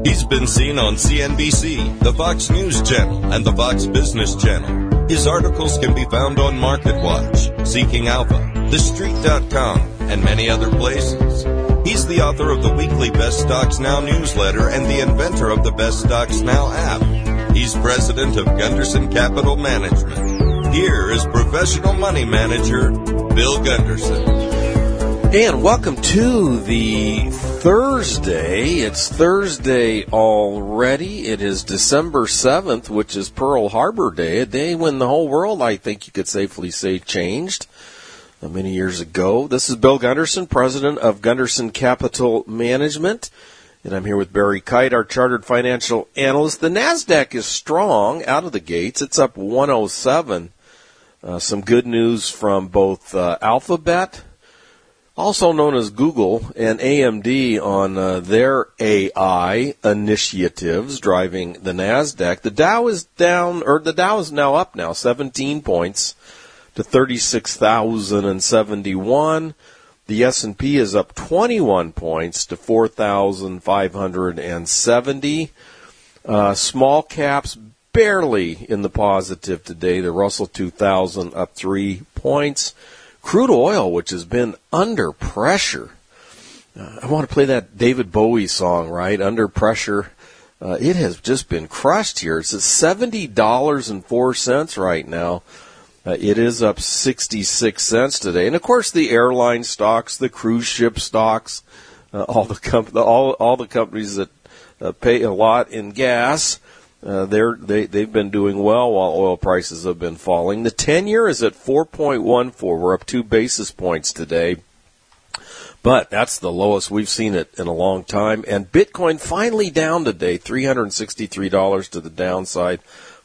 He's been seen on CNBC, the Fox News Channel, and the Fox Business Channel. His articles can be found on MarketWatch, Seeking Alpha, TheStreet.com, and many other places. He's the author of the weekly Best Stocks Now newsletter and the inventor of the Best Stocks Now app. He's president of Gunderson Capital Management. Here is professional money manager, Bill Gunderson. And welcome to the Thursday. It's Thursday already. It is December 7th, which is Pearl Harbor Day, a day when the whole world, I think you could safely say, changed many years ago. This is Bill Gunderson, president of Gunderson Capital Management, and I'm here with Barry Kite, our chartered financial analyst. The NASDAQ is strong out of the gates. It's up 107. Some good news from both Alphabet, also known as Google, and AMD on their AI initiatives driving the NASDAQ. The Dow is down, or the Dow is now up 17 points to 36,071. The S&P is up 21 points to 4,570. Small caps barely in the positive today. The Russell 2000 up 3 points. Crude oil, which has been under pressure. I want to play that David Bowie song, right? Under pressure. It has just been crushed here. It's at $70.04 right now. It is up 66 cents today. And, of course, the airline stocks, the cruise ship stocks, all the companies that pay a lot in gas, they've been doing well while oil prices have been falling. The 10-year is at 4.14. We're up 2 basis points today. But that's the lowest we've seen it in a long time. And Bitcoin finally down today, $363 to the downside,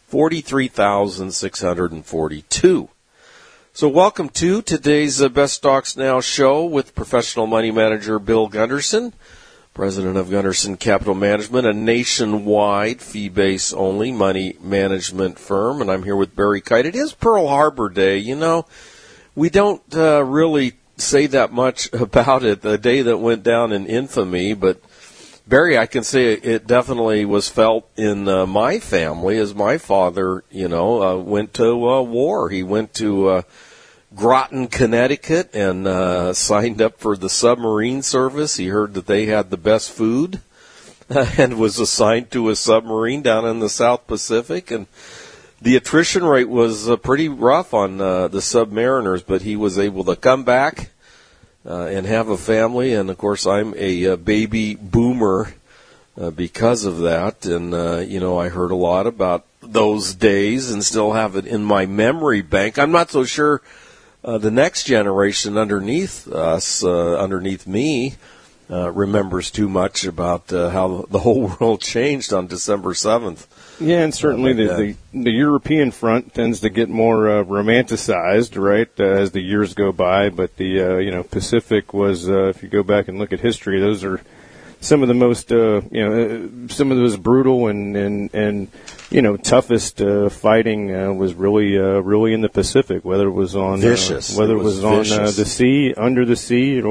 43,642. So welcome to today's Best Stocks Now show with professional money manager Bill Gunderson, president of Gunderson Capital Management, a nationwide fee-based only money management firm. And I'm here with Barry Kite. It is Pearl Harbor Day. You know, we don't really say that much about it, the day that went down in infamy, but Barry, I can say it definitely was felt in my family as my father, went to war. He went to Groton, Connecticut, and signed up for the submarine service. He heard that they had the best food and was assigned to a submarine down in the South Pacific. And the attrition rate was pretty rough on the submariners, but he was able to come back and have a family. And, of course, I'm a baby boomer because of that. And, I heard a lot about those days and still have it in my memory bank. I'm not so sure the next generation underneath us, underneath me, remembers too much about how the whole world changed on December 7th. Yeah, and certainly the European front tends to get more romanticized, right, as the years go by. But the Pacific was, if you go back and look at history, those are some of the most some of the most brutal and toughest fighting was really in the Pacific, whether it was on vicious, whether it was on the sea, under the sea,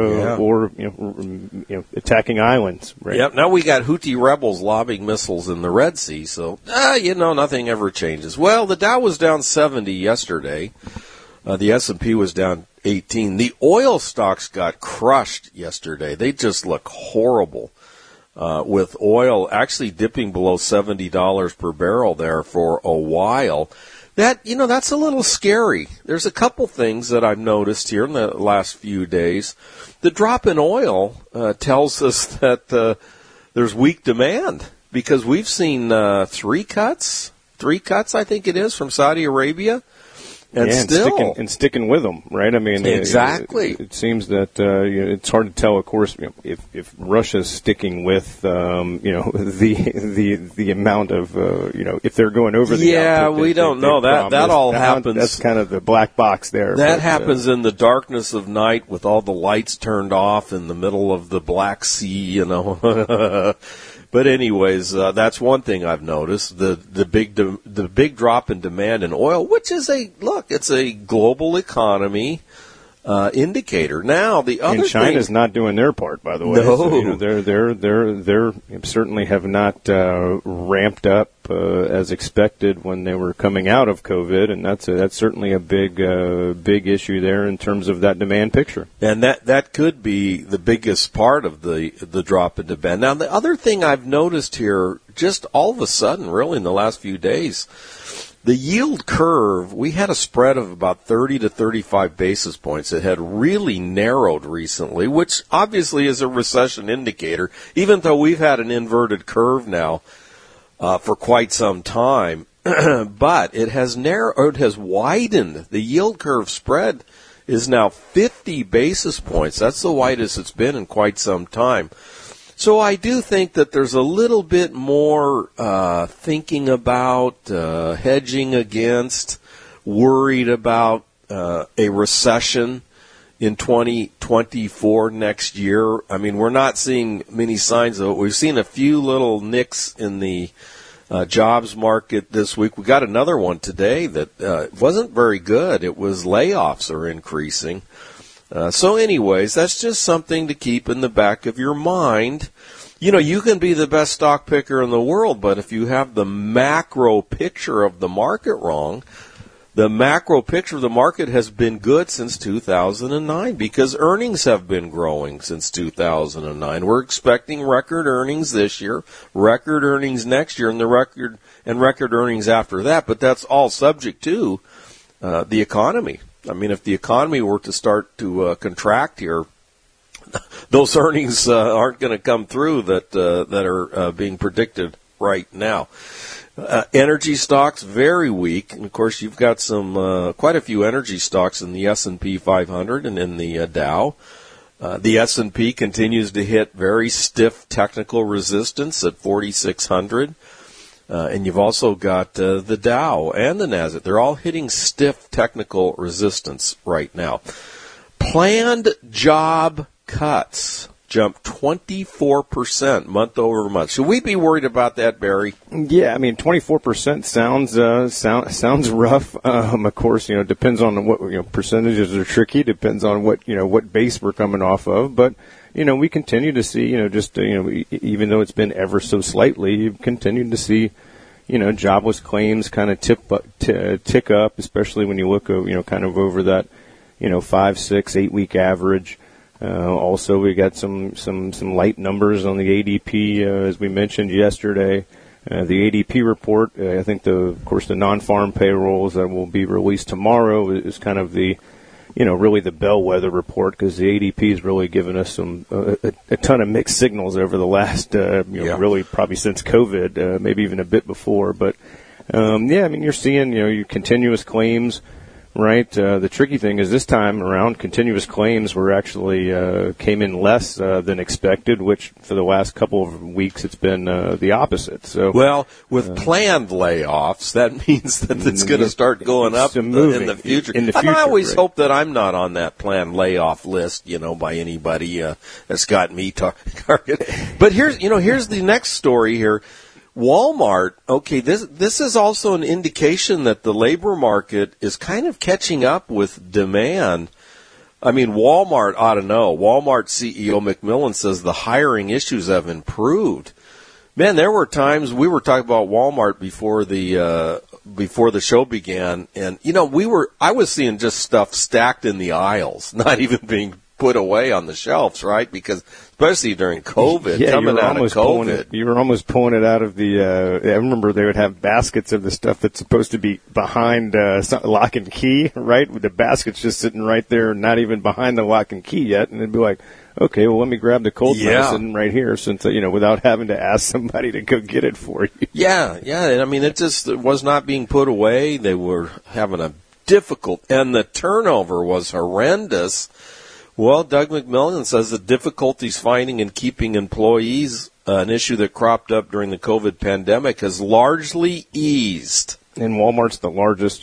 or attacking islands. Right? Yep. Now we got Houthi rebels lobbing missiles in the Red Sea, so nothing ever changes. Well, the Dow was down 70 yesterday. The S&P was down 18. The oil stocks got crushed yesterday. They just look horrible. With oil actually dipping below $70 per barrel there for a while. That's a little scary. There's a couple things that I've noticed here in the last few days. The drop in oil tells us that there's weak demand because we've seen three cuts, I think it is, from Saudi Arabia. And sticking with them, right? I mean, exactly. It seems that it's hard to tell, of course, if Russia's sticking with the amount of if they're going over the output we don't know that all happens. That's kind of the black box there. That happens in the darkness of night with all the lights turned off in the middle of the Black Sea, But anyways, that's one thing I've noticed, the big drop in demand in oil, which is it's a global economy. indicator. Now, the other and China's thing, not doing their part, by the way. No. So, they're certainly have not ramped up as expected when they were coming out of COVID, and that's certainly a big issue there in terms of that demand picture. And that could be the biggest part of the drop in demand. Now, the other thing I've noticed here, just all of a sudden, really in the last few days, the yield curve, we had a spread of about 30 to 35 basis points. It had really narrowed recently, which obviously is a recession indicator, even though we've had an inverted curve now for quite some time. But it has narrowed, it has widened. The yield curve spread is now 50 basis points. That's the widest it's been in quite some time. So I do think that there's a little bit more thinking about, hedging against, worried about a recession in 2024 next year. I mean, we're not seeing many signs of it. We've seen a few little nicks in the jobs market this week. We got another one today that wasn't very good. It was layoffs are increasing. So anyways, that's just something to keep in the back of your mind. You know, you can be the best stock picker in the world, but if you have the macro picture of the market wrong, the macro picture of the market has been good since 2009 because earnings have been growing since 2009. We're expecting record earnings this year, record earnings next year, and record earnings after that, but that's all subject to the economy. I mean, if the economy were to start to contract here, those earnings aren't going to come through that are being predicted right now. Energy stocks very weak, and of course you've got some quite a few energy stocks in the S&P 500 and in the Dow. The S&P continues to hit very stiff technical resistance at 4,600. And you've also got the Dow and the Nasdaq. They're all hitting stiff technical resistance right now. Planned job cuts jumped 24% month over month. Should we be worried about that, Barry? Yeah, I mean, 24% sounds rough. Of course, you know, depends on what, you know, percentages are tricky. Depends on what base we're coming off of, but. You know, we continue to see, even though it's been ever so slightly, you've continued to see, jobless claims kind of tick up, especially when you look, kind of over that, 5, 6, 8 week average. Also, we got some light numbers on the ADP, as we mentioned yesterday. The ADP report, I think of course, the non-farm payrolls that will be released tomorrow is kind of the, really the bellwether report because the ADP has really given us a ton of mixed signals over the last, really probably since COVID, maybe even a bit before. But, I mean, you're seeing, your continuous claims, right? The tricky thing is this time around, continuous claims were actually came in less than expected, which for the last couple of weeks it's been the opposite. So, well, with planned layoffs, that means that it's going to start going up in the future. I always hope that I'm not on that planned layoff list, by anybody that's got me targeted. But here's the next story here. Walmart, okay, this is also an indication that the labor market is kind of catching up with demand. I mean, Walmart ought to know. Walmart CEO McMillan says the hiring issues have improved. Man, there were times we were talking about Walmart before the show began, and I was seeing just stuff stacked in the aisles, not even being put away on the shelves, right? Because especially during COVID, coming out of COVID. You were almost pulling it out of the, I remember they would have baskets of the stuff that's supposed to be behind lock and key, right? With the baskets just sitting right there, not even behind the lock and key yet. And it'd be like, okay, well, let me grab the cold medicine right here since, without having to ask somebody to go get it for you. Yeah. And I mean, it was not being put away. They were having a difficult, and the turnover was horrendous. Well, Doug McMillan says the difficulties finding and keeping employees, an issue that cropped up during the COVID pandemic, has largely eased. And Walmart's the largest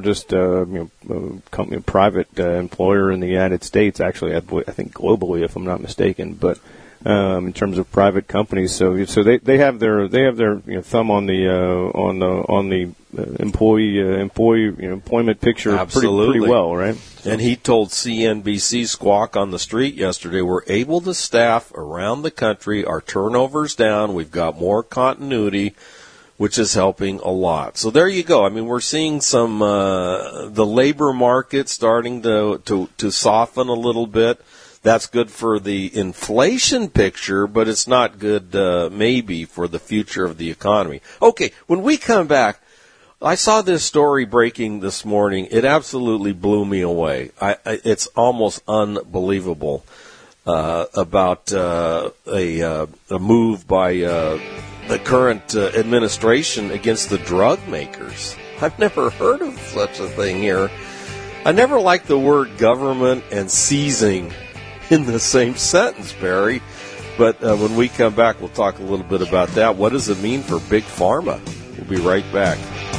company, private employer in the United States. Actually, I think globally, if I'm not mistaken. But in terms of private companies, so they have their thumb on the employment picture pretty well, right? And he told CNBC Squawk on the Street yesterday, we're able to staff around the country. Our turnover's down. We've got more continuity, which is helping a lot. So there you go. I mean, we're seeing some the labor market starting to soften a little bit. That's good for the inflation picture, but it's not good maybe for the future of the economy. Okay, when we come back, I saw this story breaking this morning. It absolutely blew me away. It's almost unbelievable about a move by the current administration against the drug makers. I've never heard of such a thing here. I never liked the word government and seizing in the same sentence, Barry. But when we come back, we'll talk a little bit about that. What does it mean for Big Pharma? We'll be right back.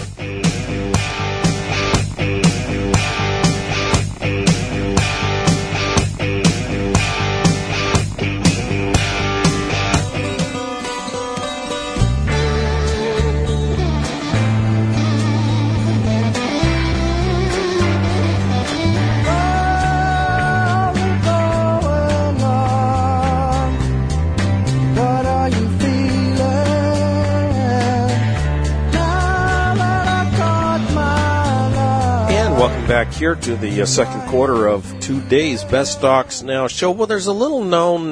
Back here to the second quarter of today's Best Stocks Now show. Well, there's a little known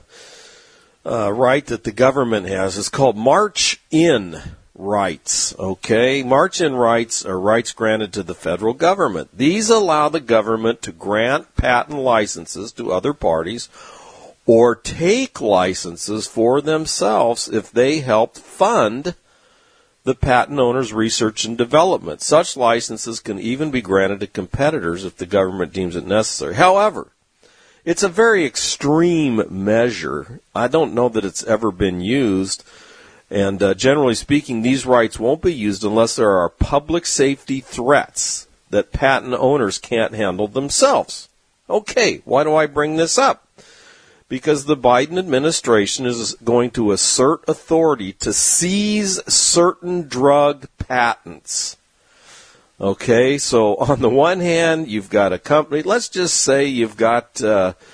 right that the government has. It's called March-in rights. Okay, March-in rights are rights granted to the federal government. These allow the government to grant patent licenses to other parties or take licenses for themselves if they help fund the patent owner's research and development. Such licenses can even be granted to competitors if the government deems it necessary. However, it's a very extreme measure. I don't know that it's ever been used. And generally speaking, these rights won't be used unless there are public safety threats that patent owners can't handle themselves. Okay, why do I bring this up? Because the Biden administration is going to assert authority to seize certain drug patents. Okay, so on the one hand, you've got a company. Let's just say you've got,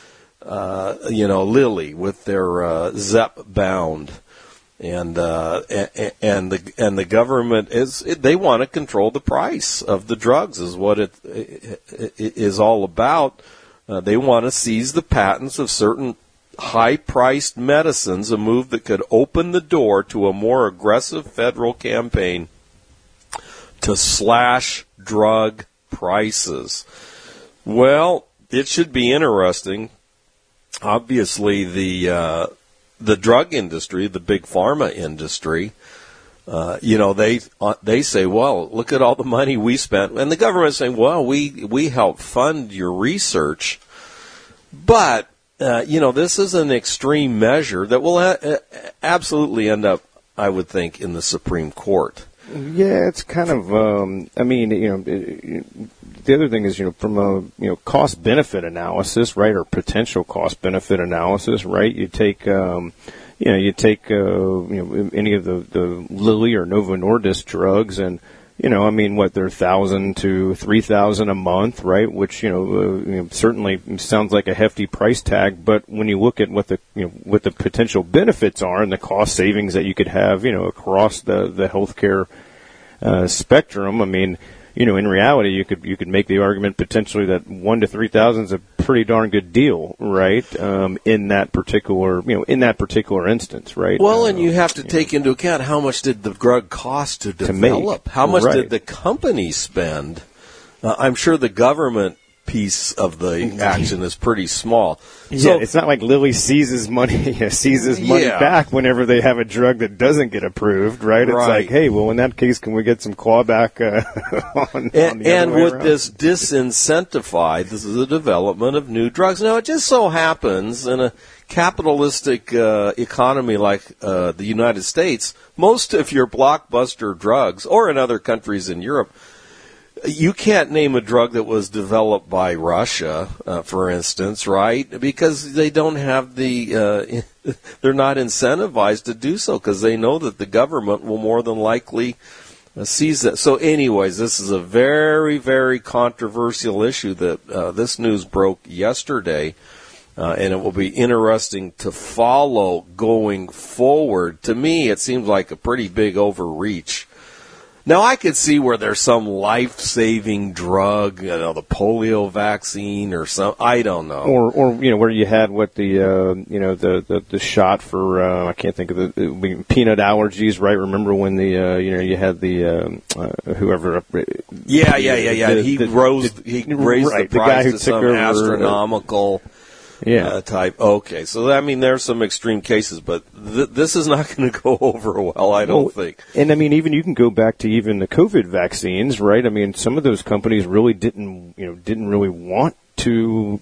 Lilly with their Zepbound, and the government they want to control the price of the drugs, is what it is all about. They want to seize the patents of certain high-priced medicines, a move that could open the door to a more aggressive federal campaign to slash drug prices. Well, it should be interesting. Obviously, the drug industry, the big pharma industry, they say, well, look at all the money we spent, and the government is saying, well, we help fund your research, but this is an extreme measure that will absolutely end up, I would think, in the Supreme Court. Yeah, it's kind of, the other thing is, from a, cost-benefit analysis, right, or potential cost-benefit analysis, right, you take any of the Lilly or Novo Nordisk drugs and, they're $1,000 to $3,000 a month, right? Which certainly sounds like a hefty price tag. But when you look at what the potential benefits are and the cost savings that you could have, across the healthcare spectrum, in reality, you could make the argument potentially that $1,000 to $3,000 is a pretty darn good deal, right? In that particular instance, right? Well, and you have to take into account how much did the drug cost to develop? How much did the company spend? I'm sure the government piece of the action is pretty small. So, it's not like Lilly seizes money back whenever they have a drug that doesn't get approved, right? It's like, hey, well, in that case, can we get some clawback on the and other way would around? this disincentivize the development of new drugs? Now, it just so happens in a capitalistic economy like the United States, most of your blockbuster drugs, or in other countries in Europe, you can't name a drug that was developed by Russia, for instance, right? Because they don't have they're not incentivized to do so because they know that the government will more than likely sees that. So anyways, this is a very, very controversial issue that this news broke yesterday, and it will be interesting to follow going forward. To me, it seems like a pretty big overreach. Now, I could see where there's some life-saving drug, the polio vaccine or some, I don't know. Or where you had the shot for, I can't think of the peanut allergies, right? Remember when you had the, whoever. Yeah. He raised the price to some astronomical type. Okay, so I mean, there's some extreme cases, but this is not going to go over well, I don't think. And I mean, even you can go back to even the COVID vaccines, right? I mean, some of those companies really didn't really want to,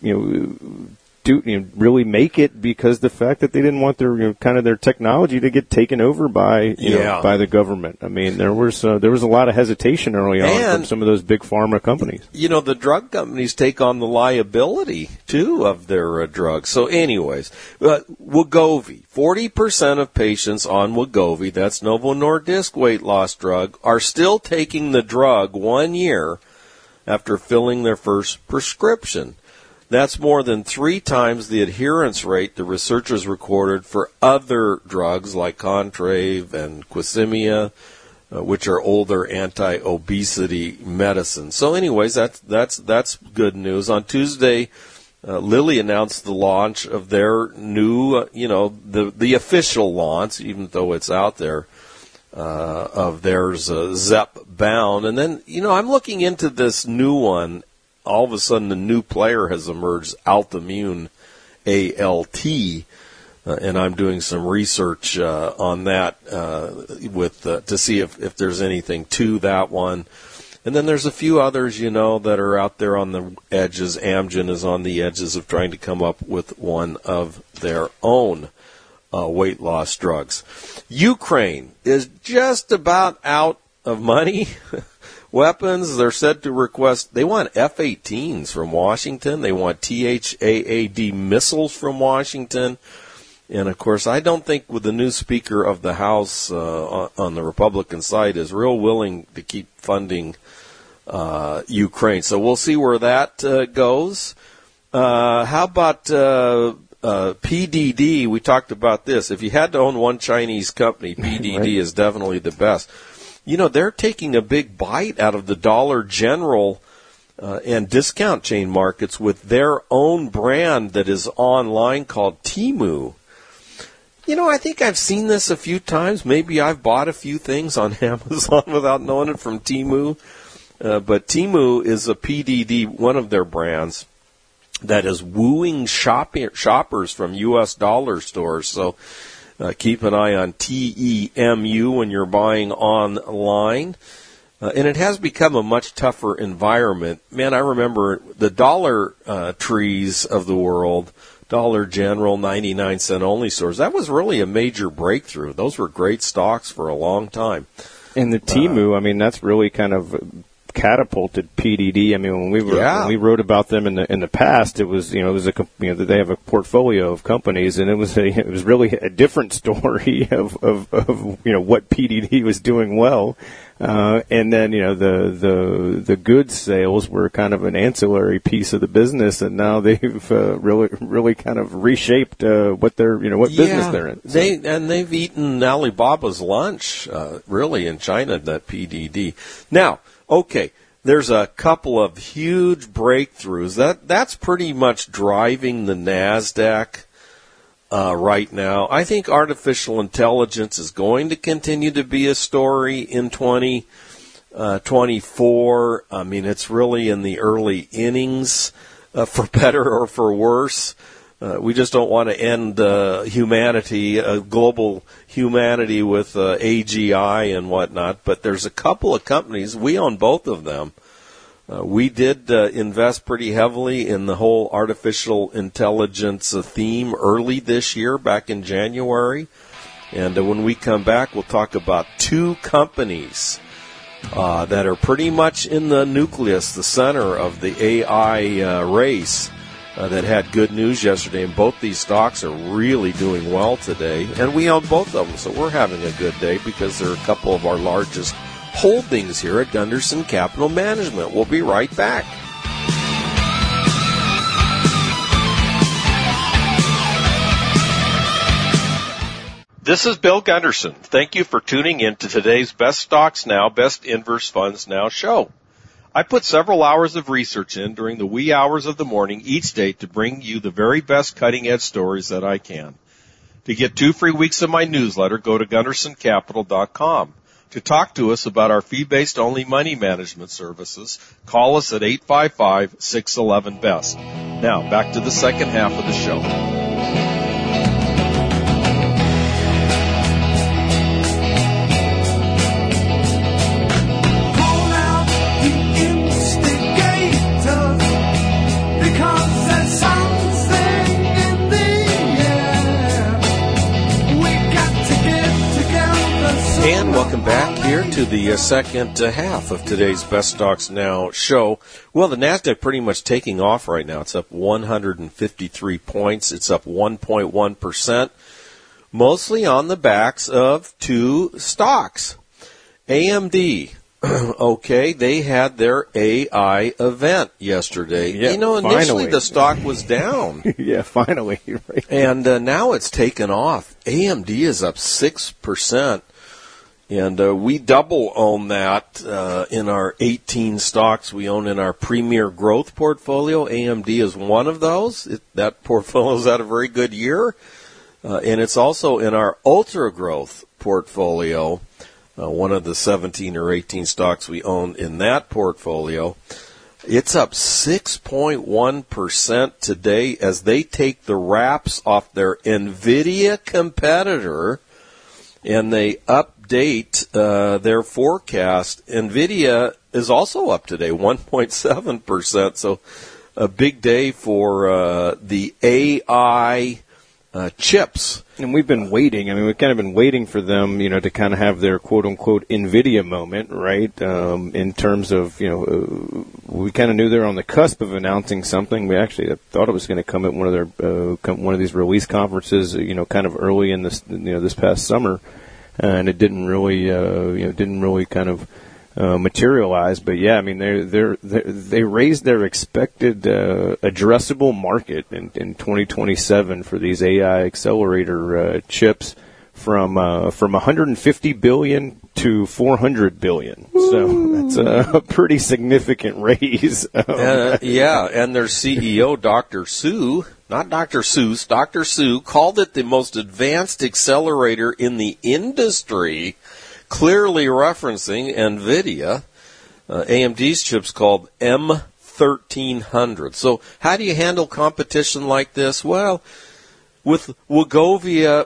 really make it because the fact that they didn't want their kind of their technology to get taken over by by the government. I mean, there was a lot of hesitation early on from some of those big pharma companies. The drug companies take on the liability too of their drugs. So, anyways, Wegovy. 40% of patients on Wegovy, that's Novo Nordisk weight loss drug, are still taking the drug 1 year after filling their first prescription. That's more than 3 times the adherence rate the researchers recorded for other drugs like Contrave and Qsymia, which are older anti-obesity medicines. So anyways, that's good news. On Tuesday, Lilly announced the launch of their new, the official launch, even though it's out there, of theirs, Zepbound. And then, I'm looking into this new one. All of a sudden, a new player has emerged, Altimmune, ALT, and I'm doing some research on that to see if there's anything to that one. And then there's a few others, that are out there on the edges. Amgen is on the edges of trying to come up with one of their own weight loss drugs. Ukraine is just about out of money. Weapons, they're said to request, they want F-18s from Washington. They want THAAD missiles from Washington. And, of course, I don't think with the new Speaker of the House on the Republican side is real willing to keep funding Ukraine. So we'll see where that goes. How about PDD? We talked about this. If you had to own one Chinese company, PDD right. is definitely the best. They're taking a big bite out of the Dollar General and discount chain markets with their own brand that is online called Temu. I think I've seen this a few times. Maybe I've bought a few things on Amazon without knowing it from Temu. But Temu is a PDD, one of their brands, that is wooing shoppers from U.S. dollar stores. So keep an eye on TEMU when you're buying online. And it has become a much tougher environment. Man, I remember the Dollar Trees of the world, Dollar General, 99-cent only stores. That was really a major breakthrough. Those were great stocks for a long time. And the Temu, that's really kind of catapulted PDD. When we wrote about them in the past, it was they have a portfolio of companies, and it was really a different story of what PDD was doing well, and then the goods sales were kind of an ancillary piece of the business, and now they've really kind of reshaped what they're what business they're in. So. They've eaten Alibaba's lunch really in China, that PDD. Now. Okay, there's a couple of huge breakthroughs. That's pretty much driving the NASDAQ right now. I think artificial intelligence is going to continue to be a story in 2024. It's really in the early innings, for better or for worse. We just don't want to end humanity, global humanity with AGI and whatnot. But there's a couple of companies. We own both of them. We did invest pretty heavily in the whole artificial intelligence theme early this year, back in January. And when we come back, we'll talk about 2 companies that are pretty much in the nucleus, the center of the AI race. That had good news yesterday, and both these stocks are really doing well today. And we own both of them, so we're having a good day because they're a couple of our largest holdings here at Gunderson Capital Management. We'll be right back. This is Bill Gunderson. Thank you for tuning in to today's Best Stocks Now, Best Inverse Funds Now show. I put several hours of research in during the wee hours of the morning each day to bring you the very best cutting-edge stories that I can. To get 2 free weeks of my newsletter, go to GundersonCapital.com. To talk to us about our fee-based only money management services, call us at 855-611-BEST. Now, back to the second half of the show. And welcome back here to the second half of today's Best Stocks Now show. Well, the NASDAQ pretty much taking off right now. It's up 153 points. It's up 1.1%, mostly on the backs of 2 stocks. AMD, okay, they had their AI event yesterday. Yeah, initially finally. The stock was down. Yeah, finally. Right. And now it's taken off. AMD is up 6%. And we double own that in our 18 stocks we own in our Premier Growth portfolio. AMD is one of those. That portfolio's had a very good year. And it's also in our Ultra Growth portfolio, one of the 17 or 18 stocks we own in that portfolio. It's up 6.1% today as they take the wraps off their NVIDIA competitor and they update their forecast. NVIDIA is also up today, 1.7%. So a big day for the AI chips. And we've been waiting. I mean, we've kind of been waiting for them, to kind of have their quote-unquote NVIDIA moment, right? In terms of, we kind of knew they were on the cusp of announcing something. We actually thought it was going to come at one of their one of these release conferences, kind of early in this, this past summer, and it didn't really, kind of materialize. But yeah, I mean, they raised their expected addressable market in 2027 for these AI accelerator chips from 150 billion to 400 billion. So that's a pretty significant raise. Yeah, and their CEO, Dr. Su, not Dr. Seuss, Dr. Su, called it the most advanced accelerator in the industry, clearly referencing NVIDIA. AMD's chip's called M1300. So how do you handle competition like this? Well, with Wegovy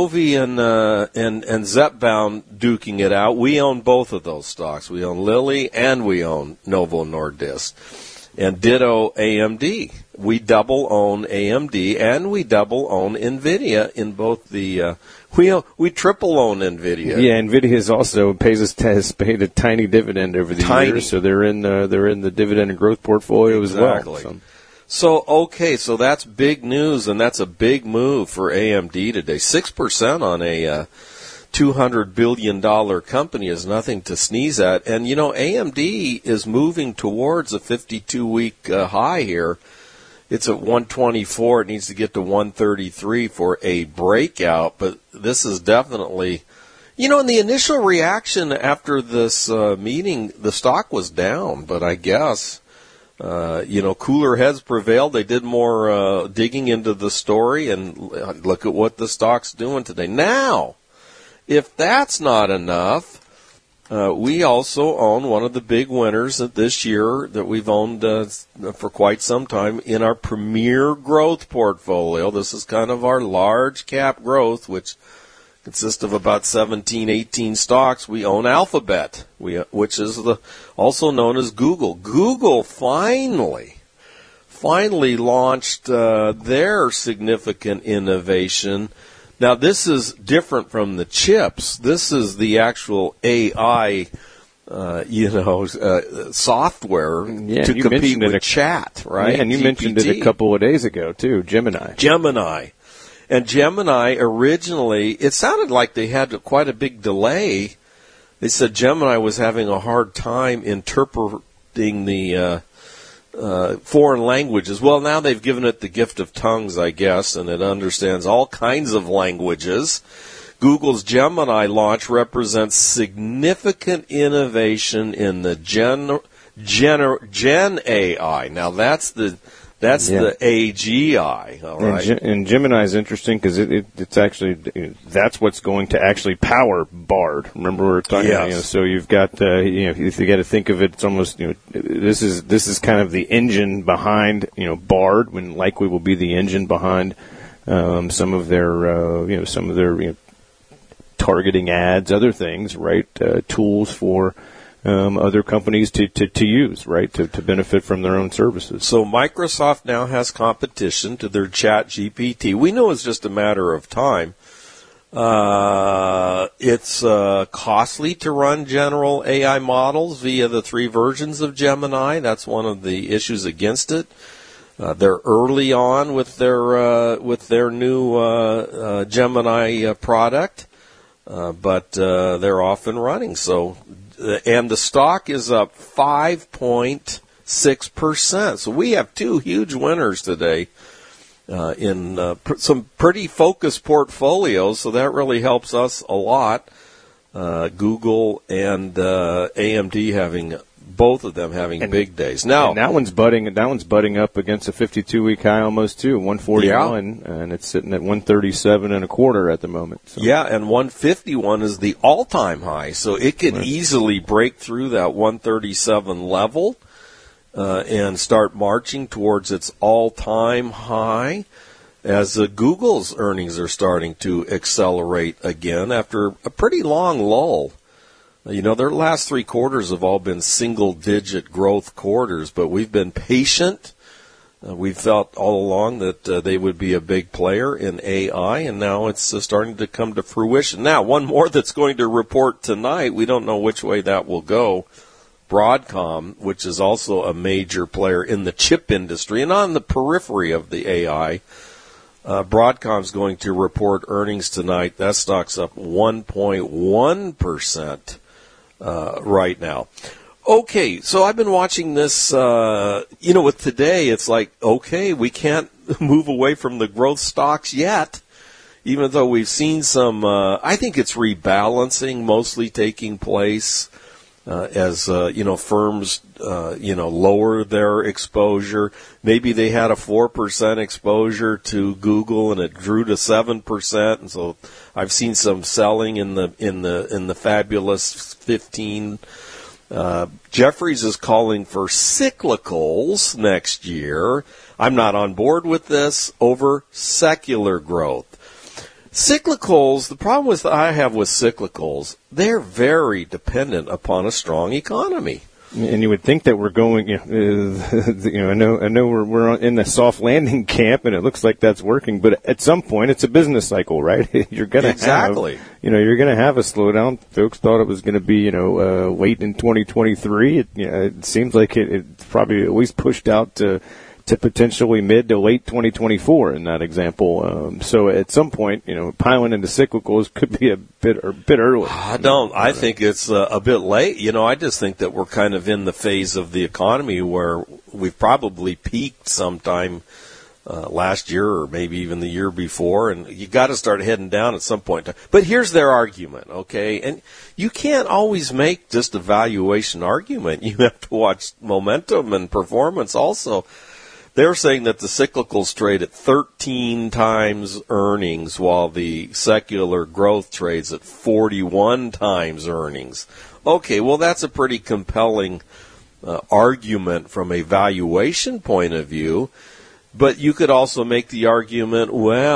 and Zepbound duking it out, we own both of those stocks. We own Lilly and we own Novo Nordisk. And ditto AMD. We double own AMD and we double own NVIDIA in both the we triple own NVIDIA. Yeah, NVIDIA has paid a tiny dividend over the years, so they're in the dividend and growth portfolio as well. So that's big news, and that's a big move for AMD today. 6% on a $200 billion company is nothing to sneeze at. And, AMD is moving towards a 52-week high here. It's at 124. It needs to get to 133 for a breakout. But this is definitely, in the initial reaction after this meeting, the stock was down. But I guess, cooler heads prevailed. They did more digging into the story, and look at what the stock's doing today. Now, if that's not enough, we also own one of the big winners this year that we've owned for quite some time in our Premier Growth portfolio. This is kind of our large cap growth, which consists of about 17, 18 stocks. We own Alphabet, which is also known as Google. Google finally launched their significant innovation. Now, this is different from the chips. This is the actual AI, software to compete with chat, right? Yeah, and you GPT. Mentioned it a couple of days ago, too, Gemini. And Gemini originally, it sounded like they had quite a big delay they said Gemini was having a hard time interpreting the foreign languages. Well, now they've given it the gift of tongues, I guess, and it understands all kinds of languages. Google's Gemini launch represents significant innovation in the Gen AI. Now that's the AGI, all right. And Gemini is interesting because it's actually that's what's going to actually power Bard. Remember we were talking about, so you've got if you got to think of it, it's almost this is kind of the engine behind Bard, when likely will be the engine behind some of their targeting ads, other things, right? Tools for other companies to use, right, to benefit from their own services. So Microsoft now has competition to their ChatGPT. We know it's just a matter of time. It's costly to run general AI models via the 3 versions of Gemini. That's one of the issues against it. They're early on with their new Gemini product, but they're off and running. So. And the stock is up 5.6%. So we have 2 huge winners today in some pretty focused portfolios. So that really helps us a lot. Google and AMD having both of them having big days. Now and that one's butting up against a 52-week high almost too, 141, and it's sitting at 137.25 at the moment. So. Yeah, and 151 is the all-time high, so it could easily break through that 137 level and start marching towards its all-time high as Google's earnings are starting to accelerate again after a pretty long lull. Their last 3 quarters have all been single-digit growth quarters, but we've been patient. We've felt all along that they would be a big player in AI, and now it's starting to come to fruition. Now, one more that's going to report tonight, we don't know which way that will go. Broadcom, which is also a major player in the chip industry and on the periphery of the AI, Broadcom's going to report earnings tonight. That stock's up 1.1%. Right now. Okay, so I've been watching this, with today, it's like, okay, we can't move away from the growth stocks yet, even though we've seen some, I think it's rebalancing mostly taking place as firms, lower their exposure. Maybe they had a 4% exposure to Google and it grew to 7%, and so I've seen some selling in the fabulous 15. Jefferies is calling for cyclicals next year. I'm not on board with this over secular growth. Cyclicals, the problem I have with cyclicals, they're very dependent upon a strong economy. And you would think that we're going, I know we're in the soft landing camp, and it looks like that's working. But at some point, it's a business cycle, right? You're going to you're going to have a slowdown. Folks thought it was going to be, late in 2023. It seems like it's probably at least pushed out to potentially mid to late 2024 in that example. So at some point, piling into cyclicals could be a bit early. I think it's a bit late. I just think that we're kind of in the phase of the economy where we've probably peaked sometime last year or maybe even the year before, and you got to start heading down at some point. But here's their argument, okay? And you can't always make just a valuation argument. You have to watch momentum and performance also. They're saying that the cyclicals trade at 13 times earnings while the secular growth trades at 41 times earnings. Okay, well, that's a pretty compelling argument from a valuation point of view. But you could also make the argument,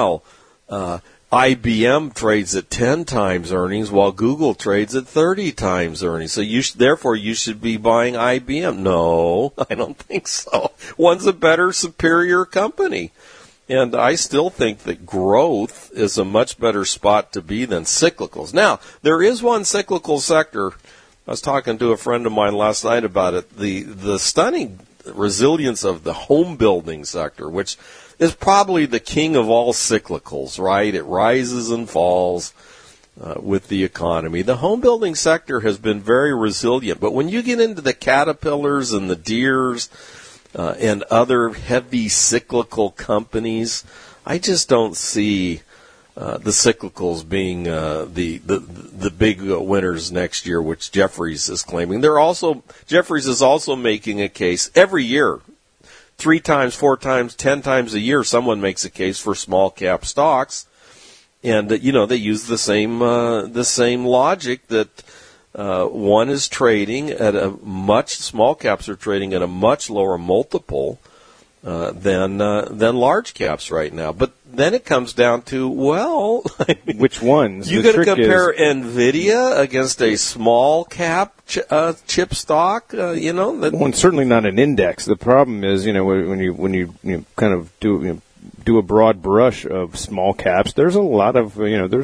IBM trades at 10 times earnings while Google trades at 30 times earnings. So therefore you should be buying IBM. No, I don't think so. One's a better, superior company. And I still think that growth is a much better spot to be than cyclicals. Now, there is one cyclical sector. I was talking to a friend of mine last night about it. The stunning resilience of the home building sector, which is probably the king of all cyclicals, right? It rises and falls. with the economy. The home building sector has been very resilient, but when you get into the Caterpillars and the Deeres and other heavy cyclical companies, I just don't see the cyclicals being the big winners next year, which Jefferies is claiming. Jefferies is also making a case every year, 3 times, 4 times, 10 times a year. Someone makes a case for small cap stocks, and they use the same logic that one is trading at small caps are trading at a much lower multiple than large caps right now. But then it comes down to, which ones? You got to compare NVIDIA against a small cap chip stock. Well, it's certainly not an index. The problem is, when you kind of do a broad brush of small caps, there's a lot of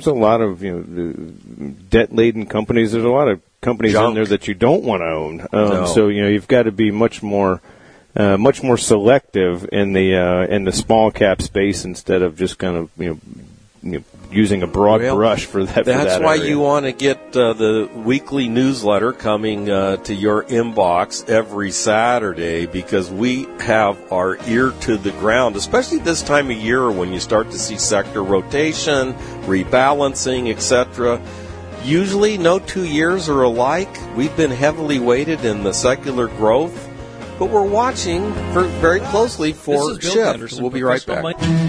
debt laden companies. There's a lot of companies in there that you don't want to own. No. So you've got to be much more selective in the small cap space instead of just kind of using a broad brush for that. That's why you want to get the weekly newsletter coming to your inbox every Saturday, because we have our ear to the ground, especially this time of year when you start to see sector rotation, rebalancing, etc. Usually no 2 years are alike. We've been heavily weighted in the secular growth, but we're watching very closely for shift. We'll be right back.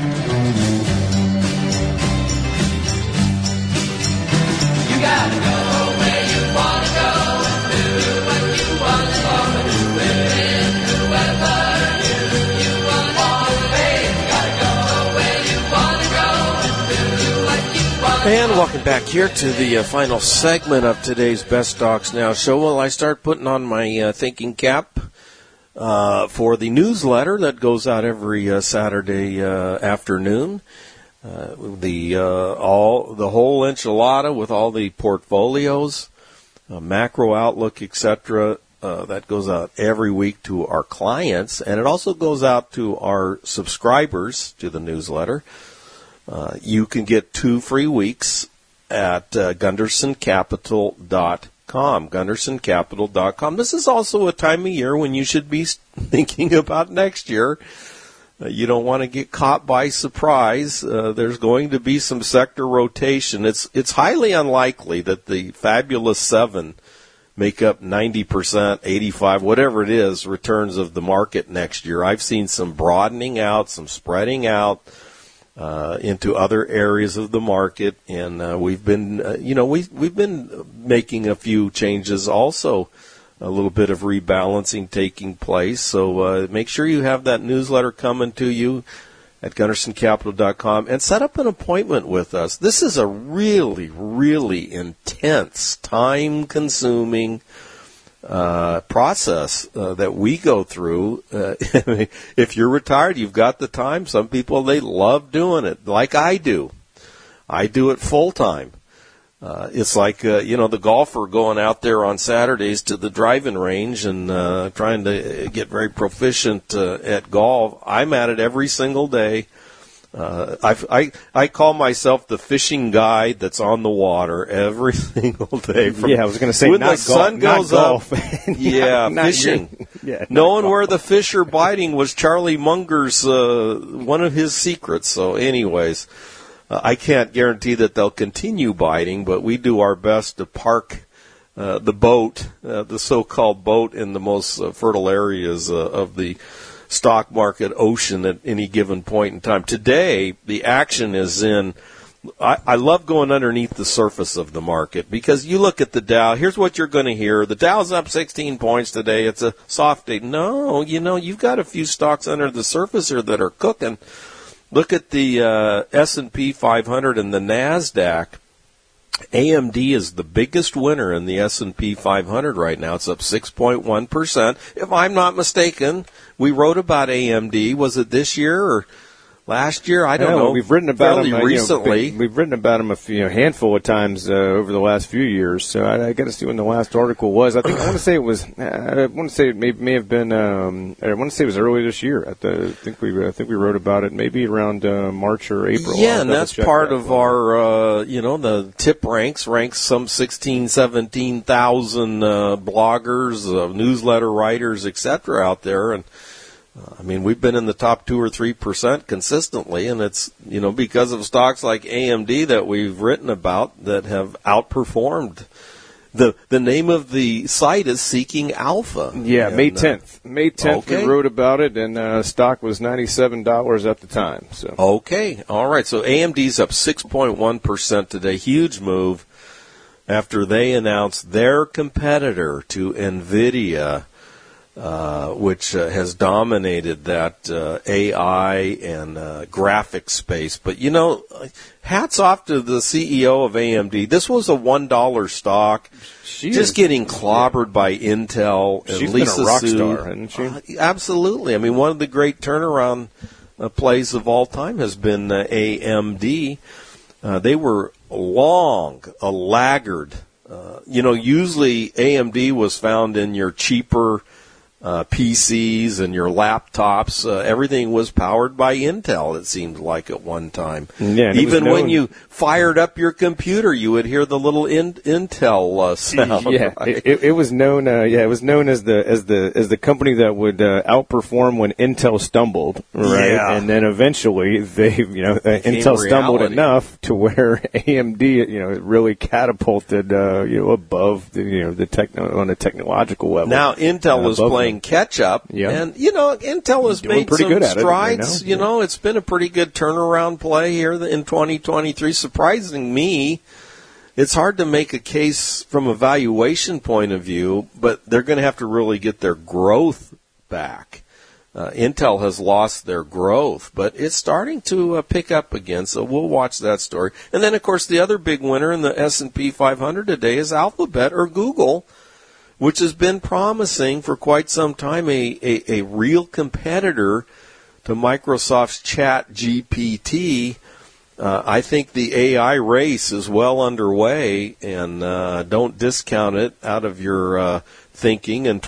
And welcome back here to the final segment of today's Best Stocks Now show. Well, I start putting on my thinking cap for the newsletter that goes out every Saturday afternoon. The whole enchilada with all the portfolios, macro outlook, etc. That goes out every week to our clients, and it also goes out to our subscribers to the newsletter. You can get 2 free weeks at GundersonCapital.com. GundersonCapital.com. This is also a time of year when you should be thinking about next year. You don't want to get caught by surprise. There's going to be some sector rotation. It's highly unlikely that the fabulous 7 make up 90%, 85, whatever it is, returns of the market next year. I've seen some broadening out, some spreading out into other areas of the market, and we've been, we've been making a few changes also. A little bit of rebalancing taking place. So make sure you have that newsletter coming to you at GundersonCapital.com and set up an appointment with us. This is a really, really intense, time-consuming process that we go through. If you're retired, you've got the time. Some people, they love doing it, like I do. I do it full-time. It's like, the golfer going out there on Saturdays to the driving range and trying to get very proficient at golf. I'm at it every single day. I call myself the fishing guide that's on the water every single day. I was going to say, when the sun goes up, fishing. Knowing where the fish are biting was Charlie Munger's one of his secrets. So, anyways. I can't guarantee that they'll continue biting, but we do our best to park the boat, the so-called boat, in the most fertile areas of the stock market ocean at any given point in time. Today, the action is in. I love going underneath the surface of the market, because you look at the Dow. Here's what you're going to hear. The Dow's up 16 points today. It's a soft day. No, you've got a few stocks under the surface here that are cooking. Look at the S&P 500 and the NASDAQ. AMD is the biggest winner in the S&P 500 right now. It's up 6.1%. If I'm not mistaken, we wrote about AMD. Was it this year or last year. I don't know. We've written about him recently. We've written about him a handful of times over the last few years. So I got to see when the last article was. I want to say it was. I want to say it may have been. I want to say it was early this year. I think we wrote about it maybe around March or April. Yeah, and that's part of our. The tip ranks some 16, 17,000 bloggers, newsletter writers, etc. out there, and. We've been in the top 2 or 3% consistently, and it's, because of stocks like AMD that we've written about that have outperformed. The name of the site is Seeking Alpha. Yeah, and, May 10th. May 10th okay. We wrote about it, and stock was $97 at the time. So okay, all right. So AMD's up 6.1% today. Huge move after they announced their competitor to NVIDIA, which has dominated that AI and graphics space. But, hats off to the CEO of AMD. This was a $1 stock. Just getting clobbered by Intel and She's Lisa been a rock Su. Star, hasn't she? Absolutely. One of the great turnaround plays of all time has been AMD. They were long a laggard. Usually AMD was found in your cheaper PCs and your laptops. Everything was powered by Intel, it seemed like at one time. Yeah, even when you fired up your computer, you would hear the little Intel sound. Yeah, right? it was known. It was known as the company that would outperform when Intel stumbled, right? Yeah. And then eventually Intel stumbled enough to where AMD, really catapulted, above on a technological level. Now Intel was playing catch up, and Intel has made some strides. It's been a pretty good turnaround play here in 2023. Surprising me, it's hard to make a case from a valuation point of view, but they're going to have to really get their growth back. Intel has lost their growth, but it's starting to pick up again, so we'll watch that story. And then, of course, the other big winner in the S&P 500 today is Alphabet, or Google, which has been promising for quite some time, a real competitor to Microsoft's ChatGPT. I think the AI race is well underway, and don't discount it out of your thinking in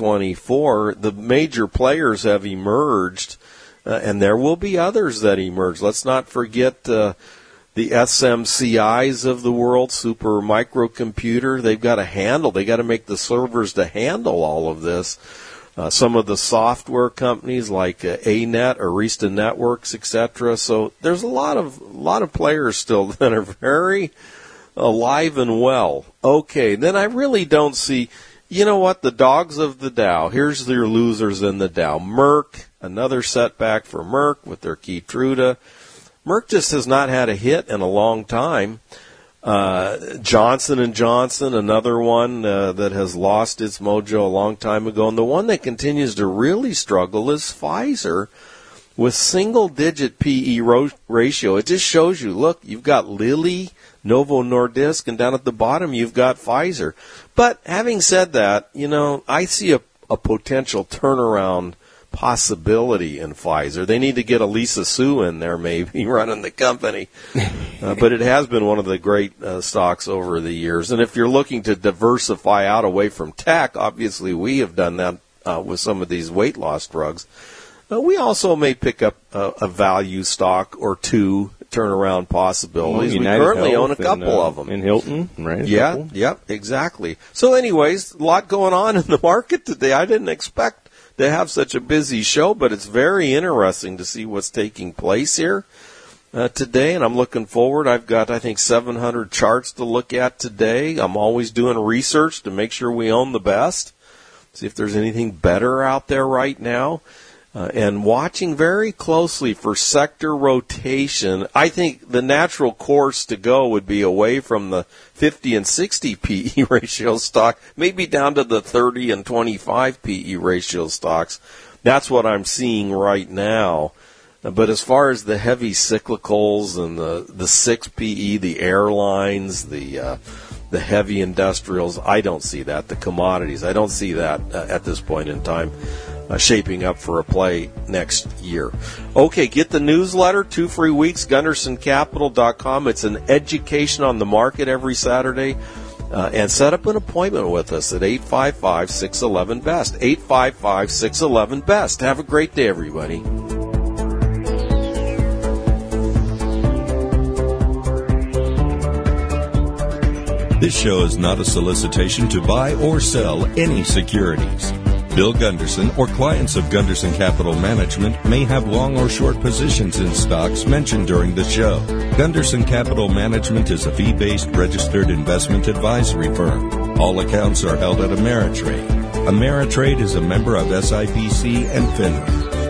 2024. The major players have emerged, and there will be others that emerge. Let's not forget the SMCIs of the world, super microcomputer. They've got to make the servers to handle all of this. Some of the software companies like ANET, Arista Networks, etc. So there's a lot of players still that are very alive and well. Okay, then I really don't see, the dogs of the Dow. Here's your losers in the Dow. Merck, another setback for Merck with their Keytruda. Merck just has not had a hit in a long time. Johnson & Johnson, another one that has lost its mojo a long time ago. And the one that continues to really struggle is Pfizer with single-digit PE ratio. It just shows you, look, you've got Lilly, Novo Nordisk, and down at the bottom you've got Pfizer. But having said that, I see a potential turnaround possibility in Pfizer. They need to get a Lisa Su in there maybe running the company. But it has been one of the great stocks over the years. And if you're looking to diversify out away from tech, obviously we have done that with some of these weight loss drugs. We also may pick up a value stock or two, turnaround possibilities. We currently own a couple of them. In Hilton, right? Yeah, exactly. So anyways, a lot going on in the market today. I didn't expect to have such a busy show, but it's very interesting to see what's taking place here today, and I'm looking forward. I've got, I think, 700 charts to look at today. I'm always doing research to make sure we own the best, see if there's anything better out there right now, and watching very closely for sector rotation. I think the natural course to go would be away from the 50 and 60 PE ratio stock, maybe down to the 30 and 25 PE ratio stocks. That's what I'm seeing right now. But as far as the heavy cyclicals and the 6 PE, the airlines, the heavy industrials, I don't see that. The commodities, I don't see that at this point in time. shaping up for a play next year. Okay, get the newsletter, 2 free weeks, GundersonCapital.com. It's an education on the market every Saturday. And set up an appointment with us at 855-611-BEST. 855-611-BEST. Have a great day, everybody. This show is not a solicitation to buy or sell any securities. Bill Gunderson or clients of Gunderson Capital Management may have long or short positions in stocks mentioned during the show. Gunderson Capital Management is a fee-based registered investment advisory firm. All accounts are held at Ameritrade. Ameritrade is a member of SIPC and FINRA.